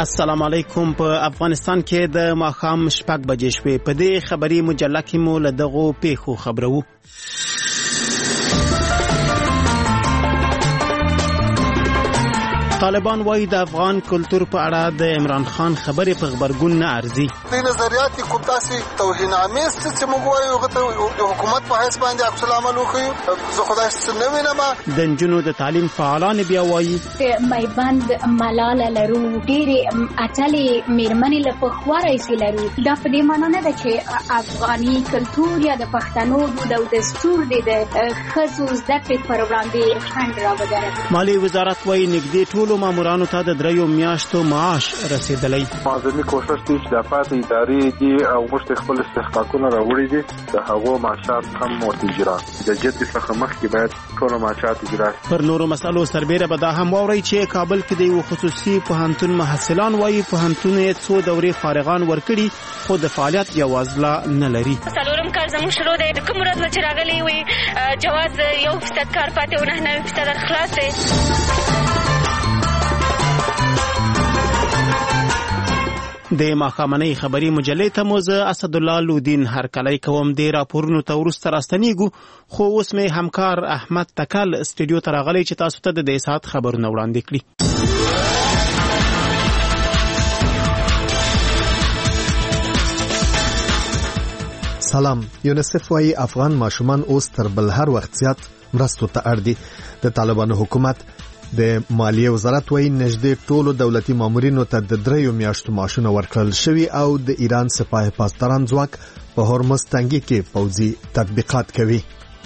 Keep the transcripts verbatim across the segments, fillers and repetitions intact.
السلام علیکم. په افغانستان کې د ماښام شپږ بجې شوې. په دې خبري مجله کې مو له دغو پیښو خبرو. طالبان وایي د افغان کلتور په اړه د عمران خان خبرې په خبرګون نه ارزي. د نظریات کوم تاسو توهین آمیز چې موږ وایو غته د حکومت په حساب باندې عکس العمل وکړي. زه خدای ستنه وینم. د نجونو د تعلیم فعالان بیا وایي مېبند ملاله لرو ډېرې اټلې میرمنې له پخواره یې لرو. دا په دې معنی نه ده چې افغاني کلتور یا د پښتنو دود او دستور د ښځو زده کړې پر وړاندې خنډ راوګرځي. مالی وزارت وایي نږدې ټولو مامورانو ته د دریو میاشتو معاش رسیدلی. معظمي کوشش دی چې د پاتې ادارې دي او موږ خپل استحقاقونه راوړي دي د هغو معاشات هم ورتجرا د جد څخه مخکې باید ټول معاشات اجرا. پر نورو مسالو سربېره به دا هم واورئ چې کابل کې د یو خصوصي پوهنتون محصلان وایي پوهنتون یې څو دورې فارغان ورکړي خو د فعالیت جواز لا نه لري. څلورم کال زموږ شروع دی. د کوم ورځ نه چې راغلی وي جواز یو فیصد کار پاتې او نه نوي فیصد خلاص دی. د ماښامنۍ خبري مجلې ته مو زه اسدالله لودین هرکلی کوم. د راپورونو ته وروسته راستنیږو خو اوس مې همکار احمد تکل استودیو ته راغلی چې تاسو ته د دې ساعت خبرونه وړاندې کړي. سلام. یونیسف وايي افغان ماشومان اوس تر بل هر وخت زیات مرستو ته اړ دي. د طالبانو حکومت د مالیې وزارت وايي نږدې ټولو دولتي مامورینو ته د دریو میاشتو معاشونه ورکړل شوي او د ایران سپاه پاسداران ځواک په هرمز تنګي کې پوځي تطبیقات کوي.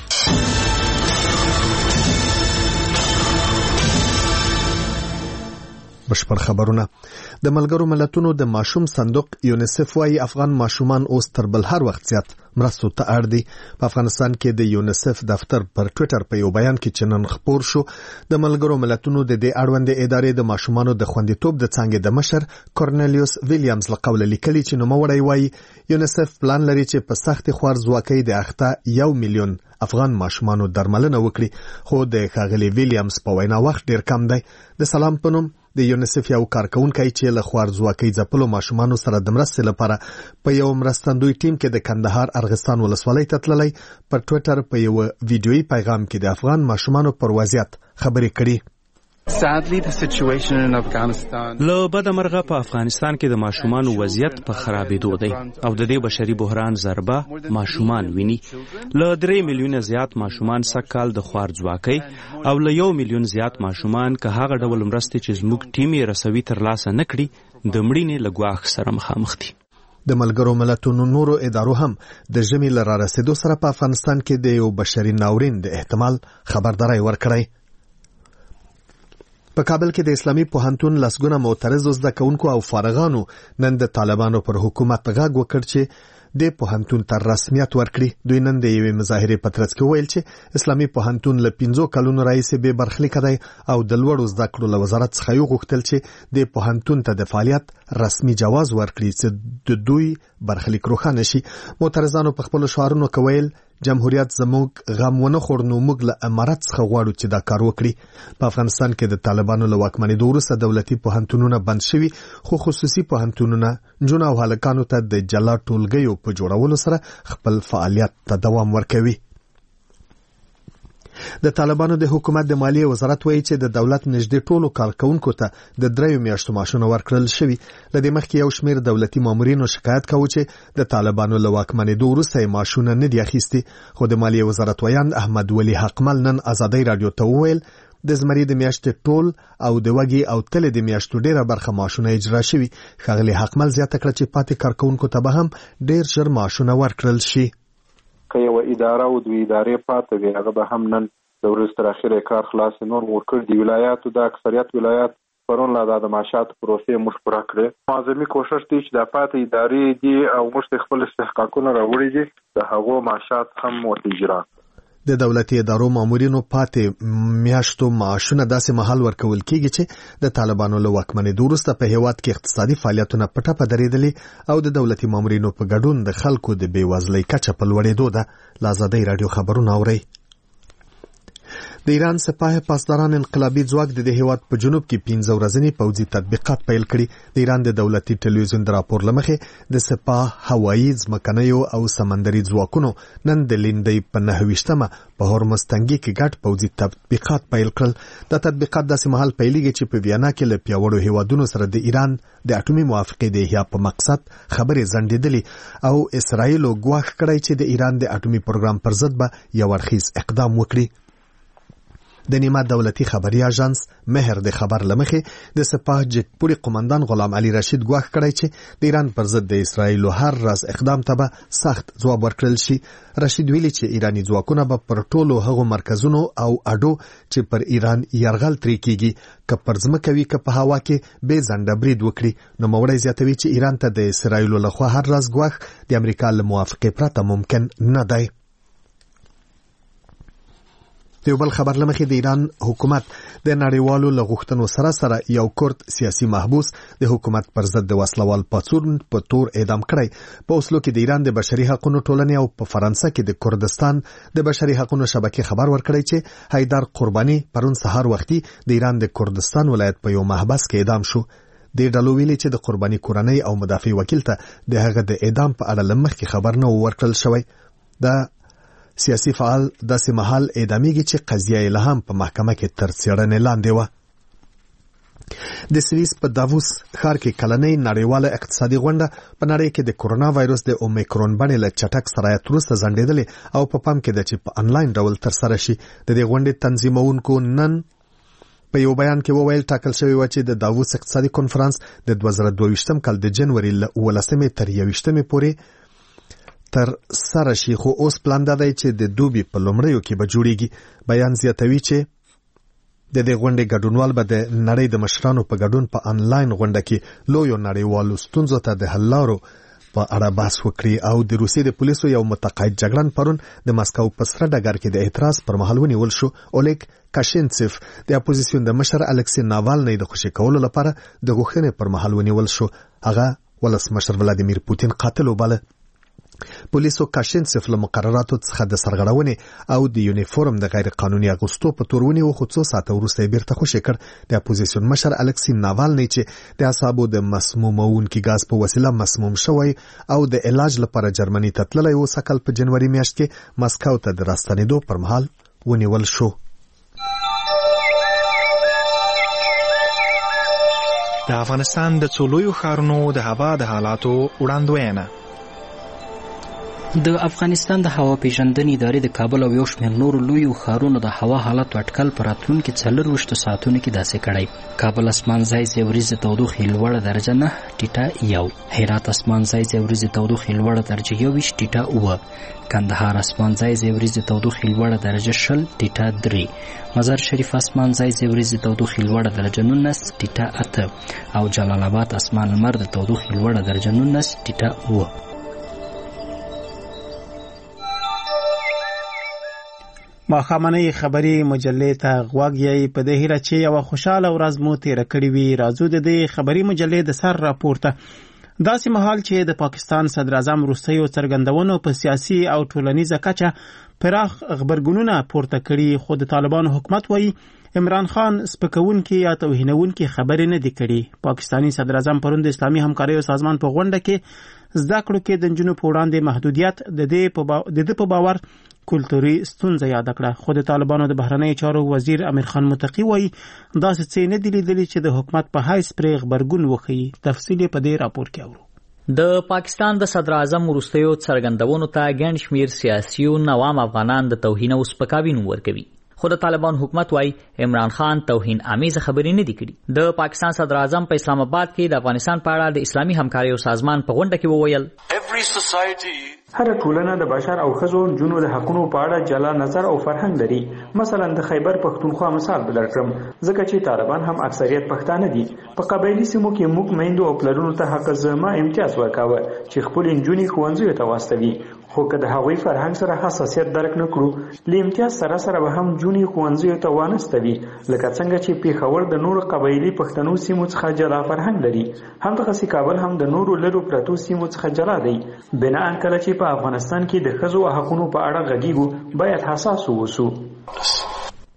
بشپړ خبرونه. د ملګرو ملتونو د ماشوم صندوق یونیسف وايي افغان ماشومان اوس تر بل هر وخت زیات مرستو ته اړ دي. په افغانستان کې د یونیسف دفتر پر ټوئیټر په یو بیان کې چې نن خپور شو د ملګرو ملتونو د دې اړوند ادارې د ماشومانو د خوندیتوب د څانګې د مشر کورنلیوس ویلیامز له قوله لیکلي چې نوموړی وايي یونیسف پلان لري چې په سخت خوارځواکۍ د اخته یو میلیون افغان ماشومانو درملنه وکړي خو د ښاغلي ویلیامز په وینا وخت ډیر کم دی. د سلام په نوم د یونیسف یو کارکونکي چې له خوارځواکۍ ځپلو ماشومانو سره د مرستې لپاره په یو مرستندوی ټیم کې د کندهار ارغستان ولسوالۍ ته تللی پر ټوئیټر په یو ویډیویي پیغام کې د افغان ماشومانو پر وضعیت خبرې کړي. Sadly, the situation in Afghanistan له بده مرغه په افغانستان کې د ماشومانو وضعیت په خرابېدو دی او د دې بشري بحران ضربه ماشومان ویني. له درې میلیونه زیات ماشومان سږکال د خوارځواکۍ او له یو میلیون زیات ماشومان که هغه ډول مرستې چې زموږ ټیم یې رسوي ترلاسه نه کړي د مړینې له ګواښ سره مخامخ دي. د ملګرو ملتونو نورو ادارو هم د ژمي له رارسېدو سره په افغانستان کې د یو بشري ناورین د احتمال خبرداری ورکړی. په کابل کې د اسلامي پوهنتون لسګونه معترض زده کوونکو او فارغانو نن د طالبانو پر حکومت غږ وکړ چې د پوهنتون تر رسمیت ورکړي. دوی نن د یوې مظاهرې په ترڅ کې ویل چې اسلامي پوهنتون له پنځو کلونو راهیسې بې برخلیکه دی او د لوړو زده کړو له وزارت څخه یې غوښتل چې د پوهنتون ته د فعالیت رسمي جواز ورکړي چې د دوی برخلیک روښانه شي. معترضانو په خپلو شعارونو کې ویل جمهوریت زموږ غم ونه خور نو موږ له امارت څخه غواړو چې دا کار وکړي. په افغانستان کې د طالبانو له واکمنېدو وروسته دولتي پوهنتونونه بند شوي خو خصوصي پوهنتونونه نجونو او هلکانو ته د جلا ټولګیو په جوړولو سره خپل فعالیت ته دوام ورکوي. د طالبانو د حکومت د مالیې وزارت وایي چې د دولت نږدې ټولو کارکونکو ته د دریو میاشتو معاشونه ورکړل شوي. له دې مخکې یو شمېر دولتي مامورینو شکایت کاوه چې د طالبانو له واکمنېدو وروسته یې معاشونه نه دي اخیستي خو د مالیې وزارت ویاند احمد ولي حقمل نن ازادۍ راډیو ته وویل د زمري د میاشتې ټول او د وږي او تلې د میاشتو ډیره برخه معاشونه اجرا شوي. ښاغلي حقمل زیاته کړه چې پاتې کارکونکو ته به هم ډیر ژر معاشونه ورکړل شي. که یو اداره او دوی ادارې پاتې وي هغه به هم نن د ورځ تر اخره کار خلاص نور ورکړ. دی ولایاتو د اکثریت ولایات پرون لا د معاشات پروسې موږ پوره کړې. معظمي کوشش دی چې د پاتې ادارې دي او موږ خپل استحقاقونه راوړي دي د هغو معاشات هم ورتجرا. د دولتي ادارو مامورینو پاتې میاشتو معاشونه داسې مهال ورکول کیږي چې د طالبانو له واکمنېدو وروسته په هیواد کې اقتصادي فعالیتونه په ټپه درېدلي او د دولتي مامورینو په ګډون د خلکو د بېوزلۍ کچه په لوړېدو ده. له ازادۍ راډیو خبرونه اورئ. د ایران سپاه پاسداران انقلابي ځواک د هیواد په جنوب کې پنځه ورځنی پوځي تطبیقات پیل کړي. د ایران د دولتي ټلویزیون د راپور لمخې د سپاه هوایي ځمکنیو او سمندري ځواکونو نن د لیندۍ په نهه ویشتمه په هورمز تنګي کې ګډ پوځي تطبیقات پیل کړل. د تطبیقات داسې مهال پیلېږي چې په ویانا کې له پیاوړو هیوادونو سره د ایران د اټومي موافقې د احیا په مقصد خبرې ځنډېدلې او اسرائیل ګواښ کړی چې د ایران د اټومي پروګرام پر ضد به یو اړخیز اقدام وکړي. د نیمه دولتي خبري اژانس مهر د خبر لمخې د سپاه جګپوري قومندان غلام علي رشید ګواښ کړی چې د ایران پر ضد د اسرائیل هر راز اقدام ته به سخت ځواب ورکړل شي. رشید ویلي چې ایرانی ځواکونه به پر ټولو هغو مرکزونو او اډو چې پر ایران یرغل ترې کیږي که پر ځمکه وي که په هوا کې بې ځنډه برید وکړي. نوموړی زیاتوي چې ایران ته د اسرائیل لخوا هر راز ګواښ د امریکا له موافقې پرته ممکن نه دی. د یو بل خبر لمخې د ایران حکومت د نړیوالو له غوښتنو سره سره یو کورد سیاسي محبوس د حکومت پر ضد د وسلوال پاڅون په تور اعدام کړی. په اوسلو کې د ایران د بشري حقوقو ټولنې او په فرانسه کې د کردستان د بشري حقوقو شبکې خبر ورکړی چې حیدر قرباني پرون سهار وختي د ایران د کردستان ولایت په یو محبس کې اعدام شو. د ډلو ویلي چې د قرباني کورنۍ او مدافع وکیل ته د هغه د اعدام په اړه لمخکې خبر نه ورکړل شوی. د سیاسي فعال داسې مهال اعدامیږي چې قضیه یې لا هم په محکمه کې تر څېړنې لاندې وه. د سویس په داووس ښار کې کلنۍ نړیواله اقتصادي غونډه په نړۍ کې د کورونا وایرس د اومیکرون بڼې له چټک سرایت وروسته ځنډېدلې او په پام کې ده چې په انلاین ډول ترسره شي. د دې غونډې تنظیمونکو نن په یو بیان کې وویل ټاکل شوی و چې د داووس اقتصادي کنفرانس د دوه زره دوه ویشتم کال د جنوري له اوولسمې تر یوویشتمې پورې تر سره شي، خو اوس پلان دا دی چې د دوبي په لومړیو کې به جوړیږي. بیان زیاتوي چې د دې غونډې ګډونوال به د نړۍ د مشرانو په ګډون په انلاین غونډه کې لویو نړیوالو ستونزو ته د حل لارو په اړه بحث وکړي. او د روسیې د پولیسو یو متقاعد جګړن پرون د مسکو په سره ډګر کې د اعتراض پر مهال ونیول شو. اولیګ کاشینسیف د اپوزیسیون د مشر الکسی ناوالنی د خوشي کولو لپاره د غوښتنې پر مهال ونیول شو. هغه ولسمشر ولادیمیر پوتین قاتل وباله. پولیسو کاشینسیف له مقرراتو څخه د سرغړونې او د یونیفورم د غیر قانوني اغوستو په تور ونیو، خو څو ساعته وروسته یې بیرته خوشي کړ. د اپوزیسیون مشر الکسی ناوالنی چې د اعصابو د مسمومونکي ګاز په وسیله مسموم شوی او د علاج لپاره جرمني ته تللی و، سږ کال په جنوري میاشت کې مسکو ته د راستنېدو پر مهال ونیول شو. د افغانستان د څو لویو ښارونو د هوا د حالاتو وړاندوینه. د افغانستان د هوا پیژندنې ادارې د کابل او یو شمېر نورو لویو ښارونو د هوا حالاتو اټکل په راتلونکي څلرویشتو ساعتونو کې داسې کړی. کابل اسمانځای ځای وریځې تودوخې لوړه درجه نه ټیټه یو، هرات اسمانځای ځای وریځې تودوخې لوړه درجه یوویشت ټیټه اووه، کندهار اسمانځای ځای وریځې تودوخې لوړه درجه شل ټیټه درې، مزار شریف اسمانځای ځای وریځې تودوخې لوړه درجه نولس ټیټه اته او جلال آباد اسمان لمر د تودوخې لوړه درجه نولس ټیټه اووه. ماښامنۍ خبري مجلې ته غوږ یې په دې هیله چې یوه خوشحاله ورځ مو تېره کړې وي. راځو د دې خبري مجلې د سر راپورته. داسې مهال چې د پاکستان صدر اعظم وروستیو څرګندونو په سیاسي او ټولنیزه کچه پراخ غبرګونونه پورته کړي، خو د طالبانو حکومت وایي عمران خان سپکونکي یا توهینونکي خبرې نه دي کړي. پاکستاني صدر اعظم پرون د اسلامي همکاریو سازمان په غونډه کې زده کړو کې د نجونو په وړاندې محدودیت د دې په باور کلتوري ستونزه یاد کړه. خو د طالبانو د بهرنیو چارو وزیر امیر خان متقی وایي داسې څه نه دي لیدلي چې د حکومت په حیث پرې غبرګون وښیي. تفصیل په دې راپور کې اورو. د پاکستان د صدر اعظم وروستیو څرګندونو ته ګڼ شمېر سیاسیون عوام افغانان د توهین او سپکاوي نوم ورکوي، خو د طالبان حکومت وایي عمران خان توهین آمیزه خبرې نه دي کړي. د پاکستان صدر اعظم په اسلام آباد کې د افغانستان په اړه د اسلامي همکاریو سازمان په غونډه کې وویل هر ټولنه د بشر او ښځو نجونو د حقونو په اړه جلا نظر او فرهنګ لري. مثلا د خیبر پښتونخوا مثال به درکړم، ځکه چې طالبان هم اکثریت پښتانه دي. په قبایلي سیمو کې موږ میندو او پلرونو ته حق الزما امتیاز ورکاوه چې خپل نجونې ښوونځیو ته واستوي، خو که د هغوی فرهنګ سره حساسیت درک نه کړو، له امتیاز سره سره به هم نجونې ښوونځیو ته وانستوي، لکه څنګه چې پېښور د نورو قبایلي پښتنو سیمو څخه جلا فرهنګ لري. همدغسې کابل هم د نورو لرو پرتو سیمو څخه جلا دی. بناء کله چې په افغانستان کې د ښځو حقونو په اړه غږیږو باید حساس اوسو.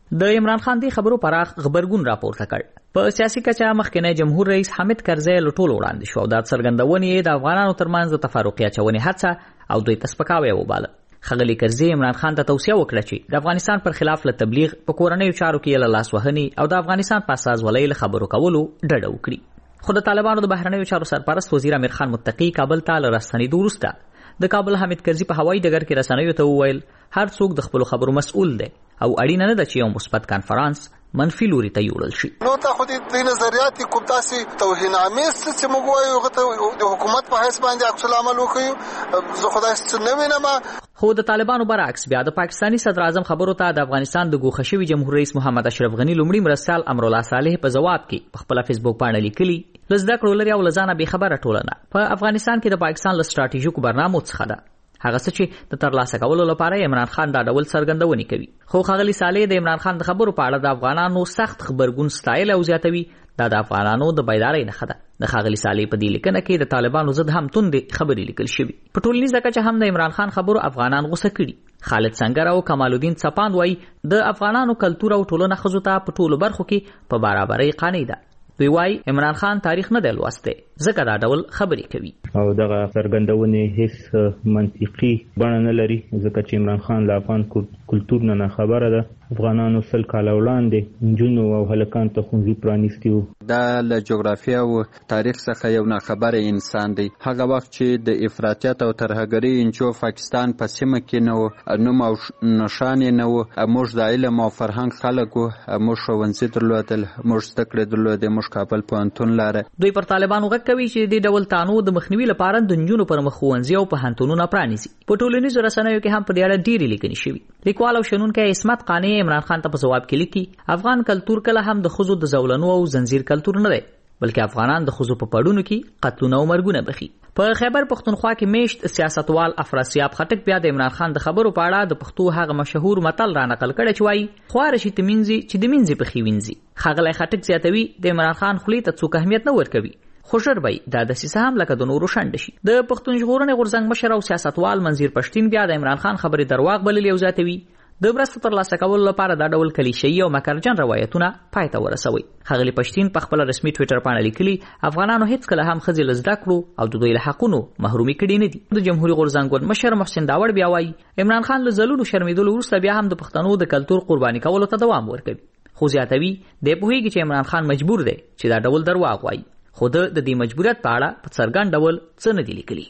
د عمران خان دی خبرو پراخ خبرګون راپورته کړ. په سیاسي کچه مخکنی جمهور رئیس حامد کرزی له ټولو وړاندې شو. دا څرګندونې د افغانانو ترمنځ د تفرقې اچونې هڅه او دوی ته سپکاوی وباله. ښاغلي کرزي عمران خان ته توصیه وکړه چې د افغانستان پر خلاف له تبلیغ په کورنیو چارو کې له لاس وهنې او د افغانستان په اساسولۍ له خبرو کولو ډډه وکړي. خو د طالبانو د بهرنیو چارو سرپرست وزیر امیر خان متقي کابل ته له راستنېدو وروسته د کابل حامد کرزي په هوایي ډګر کې رسنیو ته وویل هر څوک د خپلو خبرو مسؤل دی او اړینه نه ده چې یو مثبت کانفرانس منفي لوري ته یوړل شي. نو ته خو د نظریات کوم تاسو توهین امیز چې موږ وایو غته د حکومت په حساب باندې عکس العمل وکړو زه خدای څخه نه وینم. خو د طالبانو برعکس بیا د پاکستانی صدر اعظم خبرو ته د افغانستان د ګوښه شوي جمهور رئیس محمد اشرف غنی لومړي مرستیال امرالله صالح په جواب کې په خپل فیسبوک باندې لیکلي لزده کړو لري او لزانه به خبره ټولنه په افغانستان کې د پاکستان له ستراتیژیکو برنامو څخه ده. هغه څه چې د ترلاسه کولو لپاره عمران خان دا ډول څرګندونې کوي. خو ښاغلي صالح د عمران خان د خبرو په اړه د افغانانو سخت خبرګون ستایل او زیاتوي. دا د افغانانو د بیدارۍ نښه ده. د ښاغلي صالح په دې لیکنه کې د طالبانو ضد هم توندې خبرې لیکل شوي. په ټولنیزه کچه هم د عمران خان خبرو افغانان غوسه کړي. خالد سنگر او کمال الدین څپاند وایي د افغانانو کلتور او ټولنه ښځو ته په ټولو برخو کې په برابرۍ قانع ده. دوی وایي عمران خان تاریخ نه دی لوستی ځکه دا ډول خبرې کوي. او دغه څرګندونې هیڅ منطقي بڼه نه لري ځکه چې عمران خان له افغان کلتور نه خبره ده. افغانانو سل کاله وړاندې نجونو او هلکان ته ښوونځي پرانیستي وو. دا له جغرافیه او تاریخ څخه یو ناخبره انسان دی. هغه وخت چې د افراطیت او ترهګرۍ انجو پاکستان په سیمه کې نه و نوم او نشان نه و. موږ د علم او فرهنګ خلک وو. موږ ښوونځي درلودل. موږ زده کړې درلودې. موږ کابل پوهنتون لاره. دوی پر طالبانو غږ کوي چې د ډول تانو د مخنیوي لپاره د نجونو پر مخ ښوونځي او پوهنتونونه پرانیزي. په ټولنیزو رسنیو کې هم په دې اړه ډېرې لیکنې شوي. لیکوال او شنونکی عصمت قانع عمران خان ته په جواب کې لیکي افغان کلتور کله هم د ښځو د زولنو او زنجیر کلتور نه دی بلکې افغانان د ښځو په پړونو کې قتلونه او مرګونه بخي. په خیبر پښتونخوا کې میشت سیاستوال افراسیاب خټک بیا د عمران خان د خبرو په اړه د پښتو هغه مشهور متل را نقل کړی چې وایي خواره شي تمینځي چې د مینځي پخې وینځي. ښاغلی خټک زیاتوي د عمران خان خولې ته څوک اهمیت نه ورکوي خو ژر به دا دسیسه هم لکه د نورو شنډ شي. د پښتون ژغورنې غورځنګ مشر او سیاستوال منظیر پښتین بیا د عمران خان خبرې درواغ بللي او زیاتوي د مرستو ترلاسه کولو لپاره دا ډول کلیشه‌ای او مکرجن روایتونه پای ته ورسوي. ښاغلي پښتین په خپل رسمي ټویټر باندې لیکلي افغانانو هیڅ کله هم ښځې له زده کړو او د دوی له حقونو محرومي کړي نه دي. د جمهوریت غورځنګ مشر محسن داوړ بیا وایي عمران خان له ځلونو شرمېدلو وروسته بیا هم د پښتنو د کلتور قرباني کولو ته دوام ورکوي. خو زیاتوي دی پوهېږي چې عمران خان مجبور دی چې دا ډول درواغ وایي خو د دې مجبوریت په اړه په څرګند ډول څه نه دي لیکلي.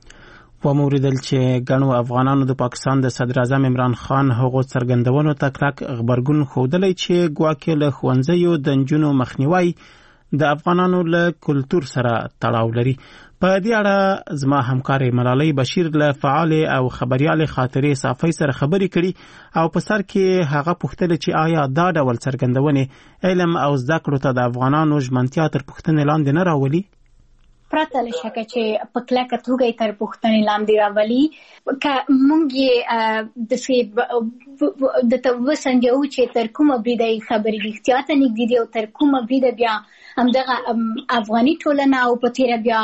وموریدل چې ګڼو افغانانو د پاکستان د صدر اعظم عمران خان هغو څرګندونو ته کلک غبرګون ښودلی چې ګواکې له ښوونځیو د نجونو مخنیوی د افغانانو له کلتور سره تړاو لري. په دې اړه زما همکار ملالۍ بشیر له فعال او خبريال خاطرې صافۍ سره خبرې کړي او په سر کې هغه پوښتنه چې آیا دا ډول څرګندونې علم او زده کړو ته د افغانانو ژمنتیا تر پوښتنې لاندې نه راولي. پرته له شکه چې په کلکه توګه تر پوښتنې لاندې راولي که موږ یې داسې درته وسنجوو چې تر کومه بریده یې خبرې رښتیا ته نږدې دي او تر کومه بریده بیا همدغه افغاني ټولنه او په تېره بیا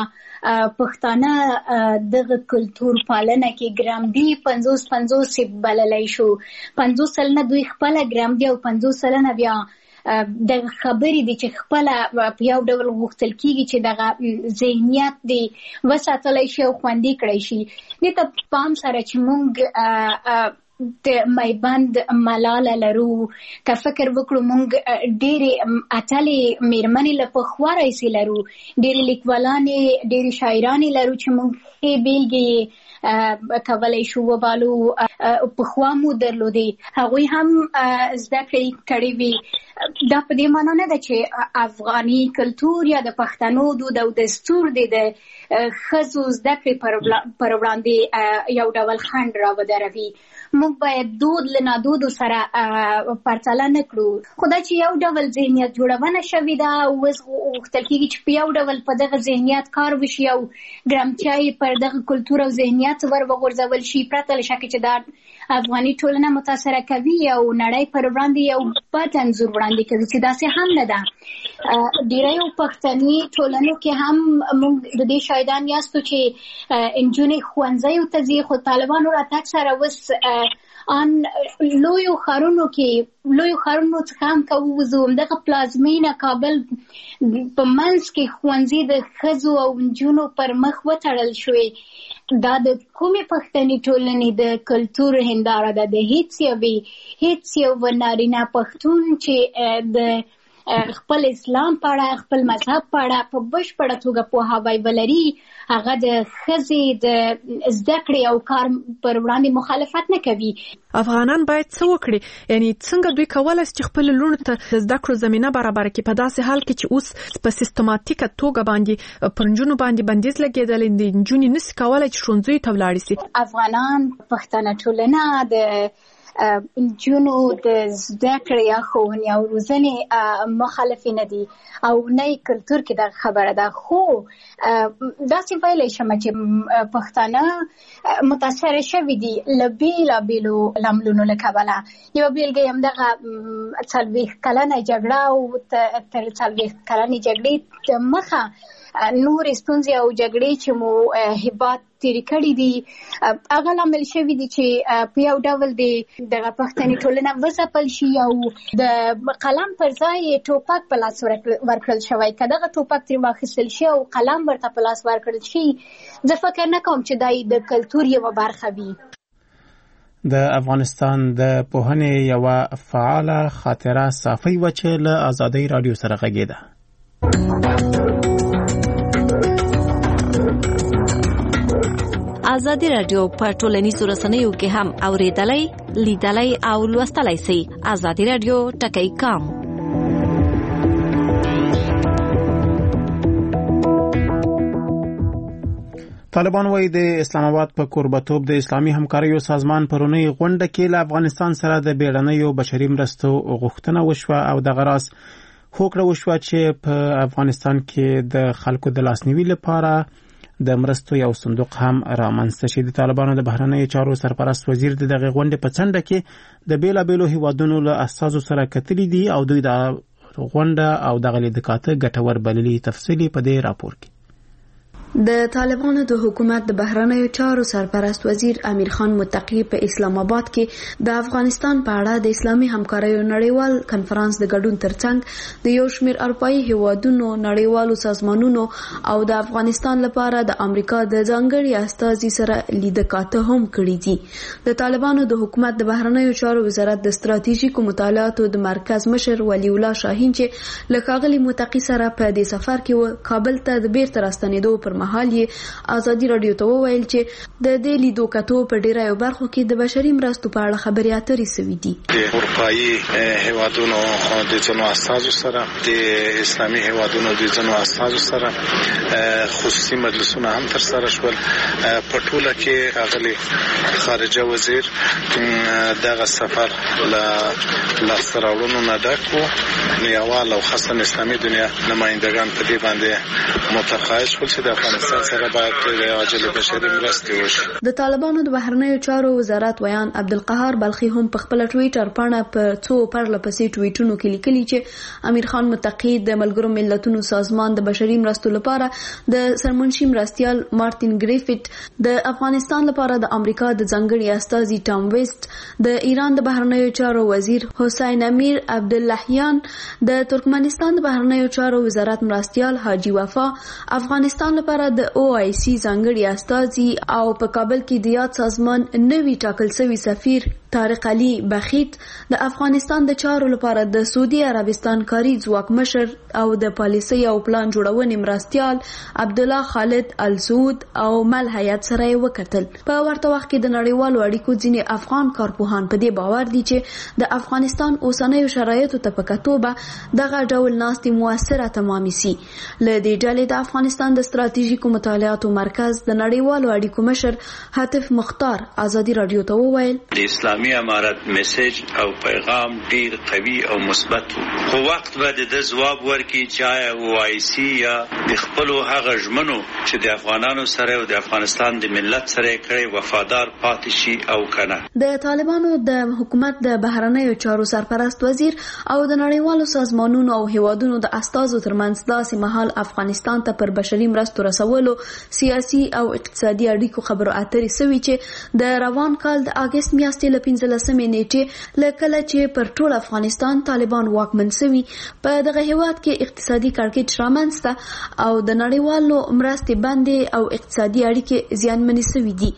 پښتانه دغه کلتور پالنه کې ګرام دي پنځوس پنځوس بللی شو. پنځوس سلنه دوی خپله ګرام دي او پنځوس سلنه بیا د خبرې دي چې خپله په یو ډول غوښتل کېږي چې دغه ذهنیت دې وساتلی شي او خوندي کړی شي. دې ته پام سره چې موږ د میبند ملاله لرو که فکر وکړو موږ ډېرې اتلې میرمنې له پخوا راهیسې لرو ډېرې لیکوالانې ډېرې شاعرانې لرو چې موږ ښې بېلګې کولی شو وبالو پخوا مو درلودې هغوی هم زده کړې کړې وي. دا په دې معنا نه ده چې افغاني کلتور یا د پښتنو دود او دستور دی د ښځو زده کړې پر وړاندې یو ډول خنډ راودروي. موږ باید دود له نادودو سره پرتله نه کړو خو دا چې یو ډول ذهنیت جوړونه شوې ده اوس غوښتل کېږي چې په یو ډول په دغه ذهنیت کار وشي او ګرامتیا یې پر دغه کلتور او ذهنیت ور وغورځول شي پرته له شکه چې دا افغاني ټولنه متاثره کوي او نړۍ پر وړاندې یو بد انځور وړاندې کوي چې داسې هم نه ده. ډېریو پښتني ټولنو کې هم موږ د دې شاهدان یاستو چې نجونې ښوونځیو ته ځي خو طالبانو راتګ سره اوس ان لویو خارونو کې لویو خارونو څخه هم کوو دغه پلازمینه کابل په منځ کې ښوونځي د ښځو او نجونو پر مخ وتړل شوې. دا د کومې پښتني ټولنې د کلتور هنداره ده؟ د هیڅ یوې هیڅ یو نارینه پښتون چې د خپل اسلام په اړه خپل مذهب په اړه په بشپړه توګه پوهاوی ولري هغه د ښځې د زده کړې او کار پر وړاندې مخالفت نه کوي. افغانان باید څه وکړي؟ یعنی څنګه دوی کولای شي چې خپل لونو ته زده کړو زمينه برابر کړي په داسې حال کې چې اوس په سیستماتیکه توګه باندې پرنجونو باندې بندیز لګیدل دي، نجونې نس کولای چې ښوونځي ته ولاړ شي. افغانان پښتنه ټولنه د نجونو د زده کړې یا ښوونې او روزنې مخالفې نه دي او نه یې کلتور کې دغه خبره ده. خو داسې ویلی شم چې پښتانه متاثره شوي دي له بېلابېلو لاملونو له کبله. یوه بېلګه یې همدغه څلوېښت کلنه جګړه او تر څلوېښت کلنې جګړې د مخه نورې ستونزې او جګړې چې مو هېواد تیرې کړي دي هغه لامل شوي دي چې په یو ډول د دغه پښتني ټولنه وځپل شي او د قلم پر ځای ټوپک په لاس ورکړل شوی. که دغه ټوپک ترې واخیستل شي او قلم ورته په لاس ورکړل شي زه فکر نه کوم چې دا د کلتور یوه برخه وي. د افغانستان د پوهنې یوه فعاله خاطره صافی وه چې له ازادۍ راډیو سره غږېده. ازادي راډیو په ټولنیزو رسنیو کې هم اوریدلای، لیدلای او لوستلای شئ. ازادي راډیو ټکی کام. طالبان وايي د اسلام آباد په کوربتوب د اسلامي همکاریو سازمان پرونی غونډه کې له افغانستان سره د بیړنیو بشري مرستو غوښتنه وشوه او د غراس هوکړه وشوه چې په افغانستان کې د خلکو د لاسنیوي لپاره د مرستو یو صندوق هم رامنځته شي. د طالبانو د بهرنیو چارو سرپرست وزیر د دغه غونډې په څنډه کې د بیلابیلو هیوادونو له اساسو سره کتلي دي او دوی د غونډه او دغه لیدکاته ګټور بللي. تفصیلي په دې راپور کې. د طالبانو د حکومت د بهرنیو چارو سرپرست وزیر امیر خان متقی په اسلام آباد کې د افغانستان په اړه د اسلامي همکاریو نړیوال کنفرانس د ګډون ترڅنګ د یو شمېر اروپایي هیوادونو نړیوالو سازمانونو او د افغانستان لپاره د امریکا د ځانګړي استازي سره لیدکاته هم کړي دي. د طالبانو د حکومت د بهرنیو چارو وزارت د ستراتیژیکو مطالعاتو د مرکز مشر ولی الله شاهین چې له ښاغلي متقی سره په دې سفر کې کابل ته د بیرته راستنېدو پر مهال یې ازادي راډیو ته وویل چې د دې لیدو کتو په ډیرو برخو کې د بشري مرستو په اړه خبرې اترې شوې دي. د اروپایي هیوادونو د ځینو استازو سره د اسلامي هیوادونو د ځینو استازو سره خصوصي مجلسونه هم تر سره شول. په ټوله کې هغه خارجه وزیر دغه سفر له لاسته راوړنو نه ډک و. نړیوال او خاصه اسلامي دنیا نمائندگان په دې باندې متقاعد شول چې د افغانستان سره باید د عاجل بشري مرستې وشي. د طالبانو د بهرنیو چارو وزارت ویان عبدالقهار بلخي هم په خپل ټویټر پاڼه په څو پرله پسې ټویټونو کې لیکلي چې امیر خان متقی د ملګرو ملتونو سازمان د بشري مرستو لپاره د سرمنشي مرستیال مارتین ګریفټ، د افغانستان لپاره د امریکا د ځانګړي استازي ټام ویسټ، د ایران د بهرنیو چارو وزیر حسین امیر عبداللهیان، د ترکمنستان د بهرنیو چارو وزارت مرستیال حاجی وفا، افغانستان لپاره د او آی سی ځانګړي استازي او په کابل کې د یاد سازمان نوی ټاکل شوی سفیر طارق علي بخیت، د افغانستان د چارو لپاره د سعودي عربستان کاري ځواک مشر او د پالیسي او پلان جوړونې مرستیال عبد الله خالد السعود او مل هیات سره وکتل. په ورته وخت کې د نړیوالو اړیکو ځینې افغان کارپوهان په دې باور دي چې د افغانستان اوسنیو شرایطو ته په کتو به دغه ډول ناستې موثره تمامې سي. له دې ډلې د افغانستان د ستراتیژیکو مطالعاتو مرکز د نړیوالو اړیکو مشر حاتف مختار ازادي راډیو ته وویل د اسلامي امارت میسج او پیغام ډیر قوي او مثبت خو وخت به د ځواب ورکړي چې او آی سی یا د خپل هغه ژمنو چې د افغانانو سره او د افغانستان د ملت سره کړي وفادار پاتې شي او کنه. د طالبانو د حکومت د بهرنیو چارو سرپرست وزیر او د نړیوالو سازمانونو او هیوادونو د استازو ترمنځ داسې مهال افغانستان ته پر بشري مرستو رسولو سیاسي او اقتصادي اړیکو خبرو اترې سوي چې د روان کال د اگست میاشتې پنځلسمې نیټې له کله چې پر ټول افغانستان طالبان واکمن شوي په دغه هیواد کې اقتصادي کړکېچ رامنځته او د نړیوالو مرستې بندې او اقتصادي اړیکې زیانمنې شوي دي.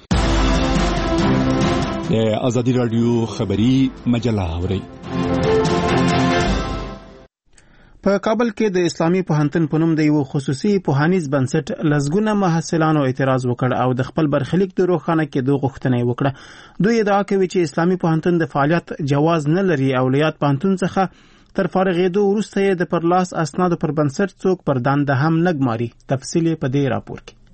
د ازادي رادیو خبری مجله اورئ. په کابل کې د اسلامي پوهنتون په نوم د یو خصوصي پوهنیز بنسټ لسګونه محصلانو اعتراض وکړ او د خپل برخلیک د روښانه کېدو غوښتنه یې وکړه. دوی ادعا کوي چې اسلامي پوهنتون د فعالیت جواز نه لري او له یاد پوهنتون څخه تر فارغېدو وروسته یې د پرلاس اسنادو پر بنسټ څوک پر دنده هم نه ګماري. تفصیل یې په دې راپور کې.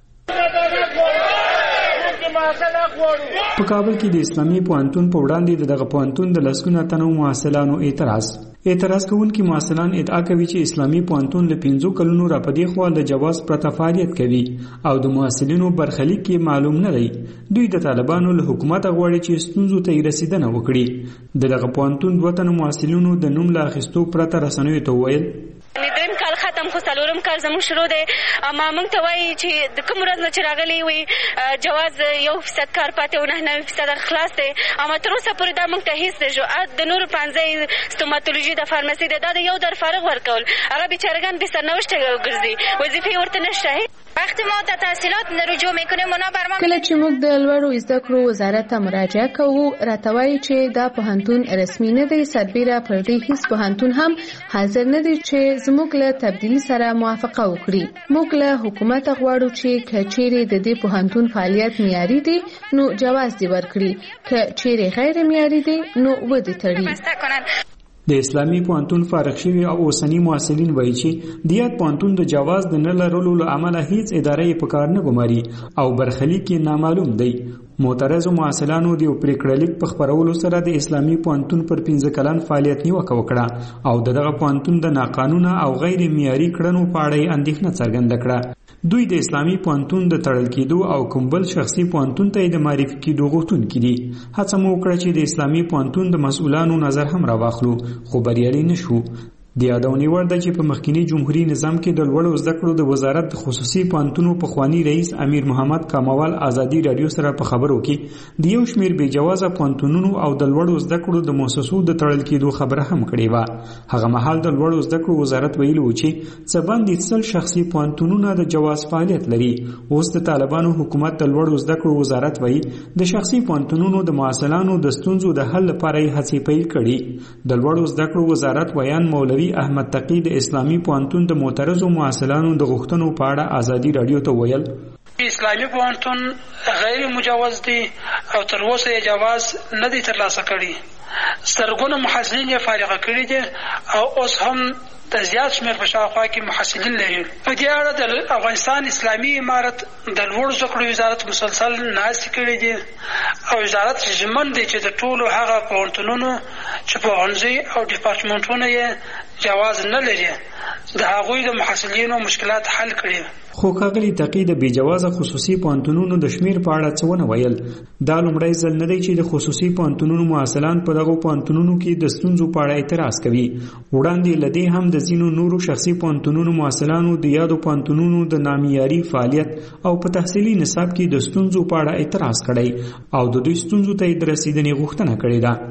په کابل کې د اسلامي پوهنتون په وړاندې د دغه پوهنتون د لسګونه تنو محصلانو اعتراض اعتراض کوونکي محصلان ادعا کوي چې اسلامي پوهنتون له پنځو کلونو راپدې خوا د جواز پرته فعالیت کوي او د محصلینو برخلیک کې معلوم نه دی. دوی د طالبانو له حکومت غواړي چې ستونزو ته رسیدنه وکړي. د دغه پوهنتون دوه تنو محصلینو د نوم له اخیستو پرته رسنیو ته وویل دریم کال ختم خو څلورم کال زموږ شروع دی. اما موږ ته وایي چې د کوم ورځ نه چې راغلي وي جواز یو فیصد کار پاتې او نه نوي فیصد خلاص دی. اما تر اوسه پورې دا موږ ته هېڅ دی. د نورو پنځه ستوماتولوژي د فارمسي دی دا د یو در فارغ ورکول هغه بیچارهګان بې سرنوشته ګرځي وظیفې ورته نشته. وقتی ما در تحصیلات رجوع میکنیم اونا بر ما کله چې موږ د لوړو زده کړو وزارت ته مراجعه کوو راته وایي چې دا پوهنتون رسمي نه دی. سربیره پر دې هیڅ پوهنتون هم حاضر نه دی چې زموږ له تبدیلي سره موافقه وکړي. موږ له حکومت غواړو چې که چیرې د دې پوهنتون فعالیت معیاري دی نو جواز دی ورکړي، که چیرې غیر معیاري دی نو ودې تړي. د اسلامي پوهنتون فارغ شوي او اوسني محصلین وایي چې د یاد پوهنتون د جواز د نه لرلو له امله هیڅ اداره یې په کار نه ګماري او برخلیک یې نامعلوم دی. معترضو محصلانو د یو پریکړه لیک په خپرولو سره د اسلامي پوهنتون پر پنځه کلن فعالیت نیوکه وکړه او دغه پوهنتون د ناقانونه او غیر معیاري کړنو په اړه یې اندېښنه څرګنده کړه. دوی د اسلامي پوهنتون د تړل کېدو او کوم بل شخصي پوهنتون ته د معرفي کېدو غوښتونکي دي. هڅه مو وکړه چې د اسلامي پوهنتون د مسؤلانو نظر هم راواخلو خو بریالي نشو. د یادونې وړ ده چې په مخکینی جمهوریت نظام کې د لوړو زده کړو د وزارت د خصوصي پوهنتونو پخوانی رئیس امیر محمد کاموال ازادي رادیو سره په خبرو کې د یو شمېر بې جوازه پوهنتونونو او د لوړو زده کړو د مؤسسو د تړل کېدو خبره هم کړې وه. هغه مهال د لوړو زده کړو وزارت ویلي و چې څه باندې سل شخصي پوهنتونونه د جواز فعالیت لري. اوس د طالبانو حکومت د لوړو زده کړو وزارت وایي د شخصي پوهنتونونو د محصلانو د ستونزو د حل لپاره یې هڅې پیل کړي. د لوړو زده کړو وزارت ویان مولوي احمد تقی د اسلامي پوهنتون د معترضو محصلانو د غوښتنو په اړه ازادي رادیو ته ویل اسلامي پوهنتون غیر مجوز دی او تر اوسه یې جواز نه دی ترلاسه کړی. سترګونه محصلین یې فارغه کړي دي او اوس هم د زیات شمېر په شاوخوا کې محصلین لري. په دې اړه د افغانستان اسلامي امارت د لوړو زده کړو وزارت مسلسل ناستې کړي دي او وزارت ژمن دی چې د ټولو هغه پوهنتونونو چې پوهنځي او ډیپارټمنټونه یې جواز نه لري د هغوی د محصلینو مشکلات حل کړي. خو ښاغلي تقي د بې جوازه خصوصي پوهنتونونو د شمېر په اړه څه ونه ویل. دا لومړی ځل نه دی چې د خصوصي پوهنتونونو محصلان په دغو پوهنتونونو کې د ستونزو په اړه اعتراض کوي. وړاندې له دې هم د ځینو نورو شخصي پوهنتونونو محصلانو د یادو پوهنتونونو د نامعیاري فعالیت او په تحصیلي نصاب کې د ستونزو په اړه اعتراض کړی او د دوی ستونزو ته د رسیدنې غوښتنه کړې ده.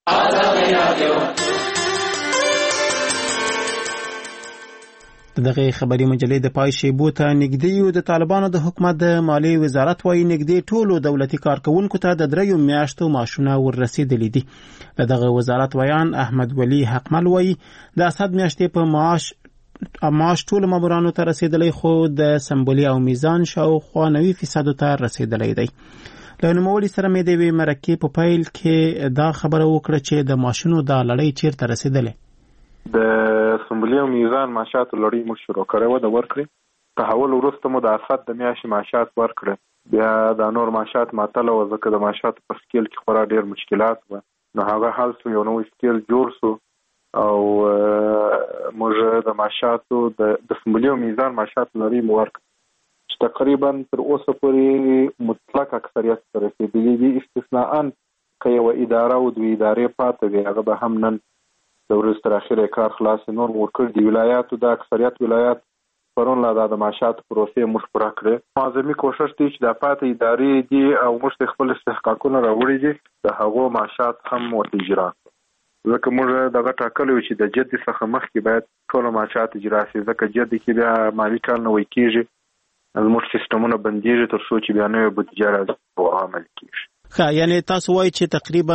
دغه خبري مجلې د پای شیبو ته نږدې یو د طالبانو د حکومت د مالیې وزارت وايي نږدې ټولو دولتي کارکونکو ته د دریو میاشتو معاشونه ورسېدلي دي. دغه وزارت ویان احمد ولی حقمل وايي د اسد میاشتې په معاش معاش ټول مامورانو ته رسیدلی خو د سمبولي او میزان شاوخوا نوي فیصدو ته رسیدلی دی. له نوموړي سره مې د یوې مرکې په پیل کې دا خبره وکړه چې د معاشونو دا لړۍ چیرته رسیدلی. د سمبولي او میزان معاشاتو لړۍ موږ شروع کړې وه د ورکړې تحول وروسته مو د اسد د میاشتې معاشات ورکړه. بیا دا نور معاشات معطله وه ځکه د معاشاتو په سکیل کې خورا ډېر مشکلات وه. نو هغه حل سو یو نوی سکیل جوړ سو او موږ د معاشاتو د سمبولي او میزان معاشاتو لړۍ مو ورکړه چې تقریبا تر اوسه پورې مطلق اکثریت ته رسېدلي دي استثناءً که یوه اداره او دوه ادارې پاتې دي هغه به هم نن د ورځ تر اخره کار خلاص نور ورکړ دي. ولایاتو د اکثریت ولایات پرون لا د معاشات پروسې موږ پوره کړې. معظمي کوشش دی چې د پاتې ادارې دي او موږ خپل استحقاقونه راوړي دي د هغو معاشات هم ورته اجرا کړو. ځکه موږ دغه ټاکلی و چې د جدي څخه مخکې باید ټول معاشات اجرا شي، ځکه جدي کې بیا مالي کال نه وی کېږي، زموږ سیستمونه بندېږي تر څو چې بیا نوې بودیجه راځي او عمل کېږي. ښه، یعنی تاسو وایي چې تقریبا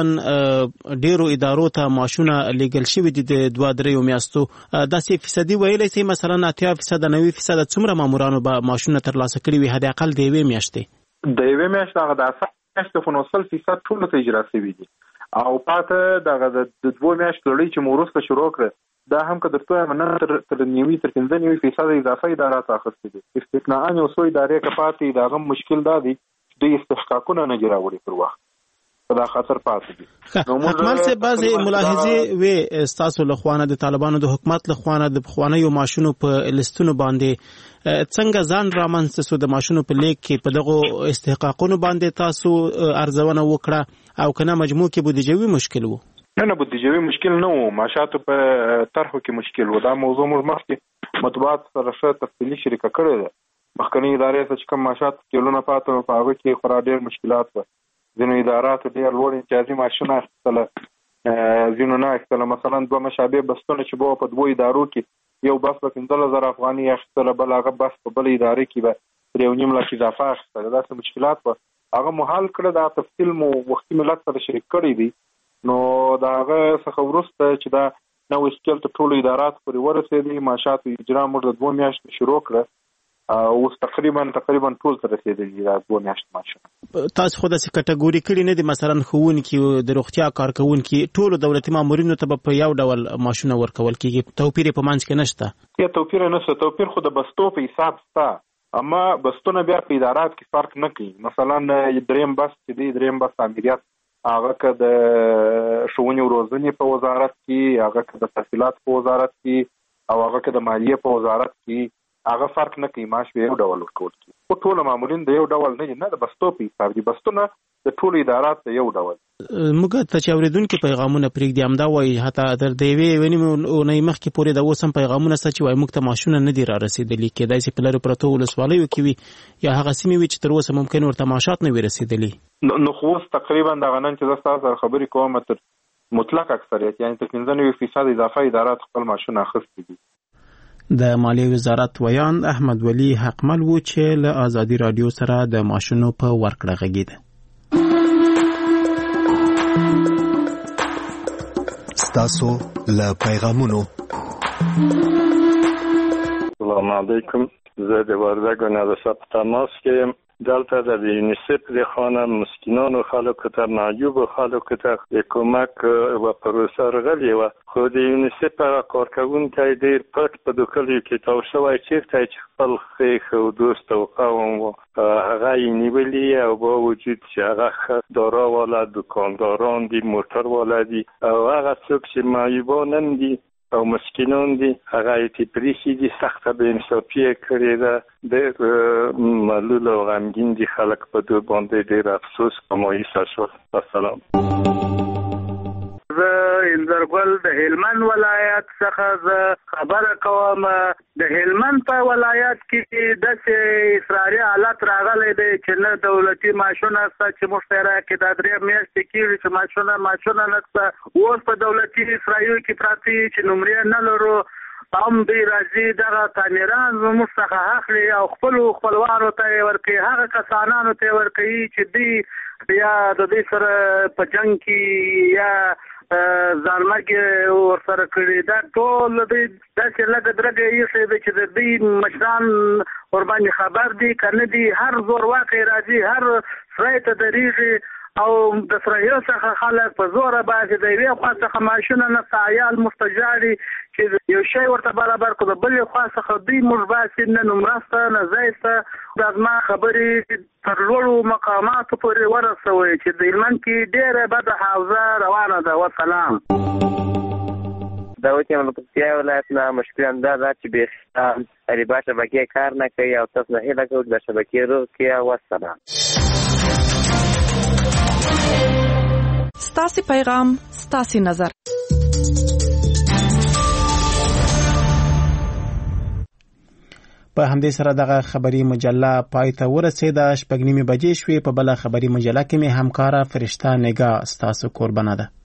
ډیرو ادارو ته معاشونه لیږل شوي دي د دوه دریو میاشتو. داسې فیصدي ویلی سئ مثلا اتیا فیصده نوي فیصده څومره مامورانو به معاشونه ترلاسه کړي وي حد اقل د یوې میاشتې؟ د یوې میاشتې هغه د اساس میاشتې خو نو سل فیصد ټولو ته اجرا شوي دي او پاته دغه د دوه میاشتو لړۍ چې مو وروسته شروع کړه دا هم که درته وایم نه تر نیوي تر پنځه نیوي فیصده اضافه ادارات اخیستې دي. استثناء یو څو ادارې که پاتې د هغه مشکل دا دی دوی استحقاقونه نه دي راوړي پر وخت، په دا خاطر پاتې دي. حتمال سه بعضې ملاحظې وې ستاسو له خوا نه د طالبانو د حکومت له خوا نه د پخوانیو معاشونو په لیستونو باندې څنګه ځان رامنځته سو د معاشونو په لیک کې په دغو استحقاقونو باندې تاسو ارزونه وکړه او که نه مجموع کې بودیجوي مشکل و؟ نه نه بودیجوي مشکل نه و، معاشاتو په طرحو کې مشکل و. دا موضوع موږ مخکې مطبوعات سره ښه تفصیلي شریکه کړې ده. مخکنی ادارې ته چې کوم معاشات سکیلونه پاته په هغه کې خورا ډېر مشکلات وه. ځینو اداراتو ډېر لوړ امتیازي معاشونه اخیستله، ځینو نه اخیستله. مثلا دوه مشابه بسونه چې به په دوو ادارو کې یو بس به پنځلس زره افغانۍ اخیستله، بل هغه بس په بله ادارې کې به تر یو نیم لک اضافه اخیستله. داسې مشکلات وه، هغه مو حل کړه. دا تفصیل مو وختي ملت سره شریک کړی دی. نو د هغه څخه وروسته چې دا نوی سکیل ته ټولو اداراتو پورې ورسېدی، معاشاتو اجرا موږ د دوه میاشتو شروع کړه. اوس تقریبا تقریبا ټول ته رسېدلي دا دوه میاشتې معاشونه. تاسو خو داسې کټګوري کړي نه دي مثلا ښوونکي د روغتیا کارکوونکي ټولو دولتي مامورینو ته به په یو ډول معاشونه ورکول کېږي؟ توپیر یې په منځ کې نشته؟ یا توپیر نشته، توپیر خو د بستو په حساب شته، اما بستونه بیا په ادارات کې فرق نه کوي. مثلا دریم بس چې دی دریم بس امریت هغه که د ښوونې او روزنې په وزارت کې، هغه که د تحصیلات په وزارت کې او هغه که د مالیې په وزارت کې، هغه فرق نه کوي، معاش به یو ډول ورکول کېږي. خو ټول مامورین د یو ډول نه دي، نه د بستو په حساب دي. بستونه د ټولو ادارات د یو ډول. موږ ته چې اورېدونکي پیغامونه پرېږدي همدا وایي حتی تر د یوې یوې نیمې اونۍ مخکې پورې د اوس هم پیغامونه شته چې وایي موږ ته معاشونه نه دي رارسېدلي. کېدای شي په لرې پرتو ولسوالیو کې وي یا هغه سیمې وي چې تر اوسه ممکن ورته معاشات نه وي رسېدلي. نو خو اوس تقریبا دغه نن چې زه ستاسو سره خبرې کوم تر مطلق اکثریت یعنې تر پنځه نوي فیصد اضافه ادارات خپل معاشونه اخیستي دي. د مالیې وزارت ویان احمد ولی حقمل و چې له ازادي رادیو سره د معاشونو په ورکړه غږیده. ستاسو له پیغامونو. السلام علیکم، زه د وردګو نه د سب تماس کې دلته د یونیسف د خانه مسکینانو خلکو ته معیوب خلکو ته د کمک و پروسه رغلی و. خو د یونیسف هغه کارکوونکی ډېر پټ په دوکلیو کې تاو شوی چېرته چې خپل ښیښ او دوست او قوم و هغه یې نیولي او با وجود چې هغه ښه دارا والا دکانداران دي، موټر والا دي او هغه څوک چې معیوبان هم دي او مسکینان دي هغه یې پریښي دي. سخته بې انصافي یې کړې ده. ډېر ملول او غمګین دي خلک په دوی باندې ډېر افسوس او مایوسه شول. السلام. زه انځرګل د هلمند ولایت څخه زه خبره کوم. د هلمند په ولایت کې داسې اصراري حالت راغلی دی چې نه دولتي معاشونه شته چې موږ ته راکړي. دا درې میاشتې کېږي چې معاشونه معاشونه نه شته. اوس په دولتي اصرایو کې پراته دي چې نمرې نه لرو. هم دوی راځي دغه تعمیران زموږ څخه اخلي او خپلو خپلوانو ته یې ورکوي، هغه کسانانو ته یې ورکوي چې دوی یا د دوی سره په جنګ کې یا ځانمرګ ورسره کړي. دا ټول دوی داسې لږه درګه ایښی دی چې د دوی مشران ورباندې خبر دي که نه دي. هر زور واقع راځي، هر سړی ته درېږي او د سرحیو څخه خلک په زوره باسي. د یوې خوا څخه معاشونه نشته، عیال مستجاري چې یو شی ورته برابر کړو، د بلې خوا څخه دوی موږ باسي، نه نومرسته نه ځای شته. دا زما خبرې تر لوړو مقاماتو پورې ورسوئ چې د هلمند کې ډېره بده حوزه روانه ده. وسلام. دا وتی من پکتیا ولایت نه مشکل هم دا ده چې بیخي غریبا شبکې کار نه کوي او تاسو نه هیله کوو د شبکې روغ کړي. وسلام. ستاسو پیغام ستاسو نظر. په همدې سره دغه خبري مجله پای ته ورسېده. شپږ نیمې بجې شوې. په بله خبري مجله کې مې همکاره فرشته نگاه ستاسو قربانه ده.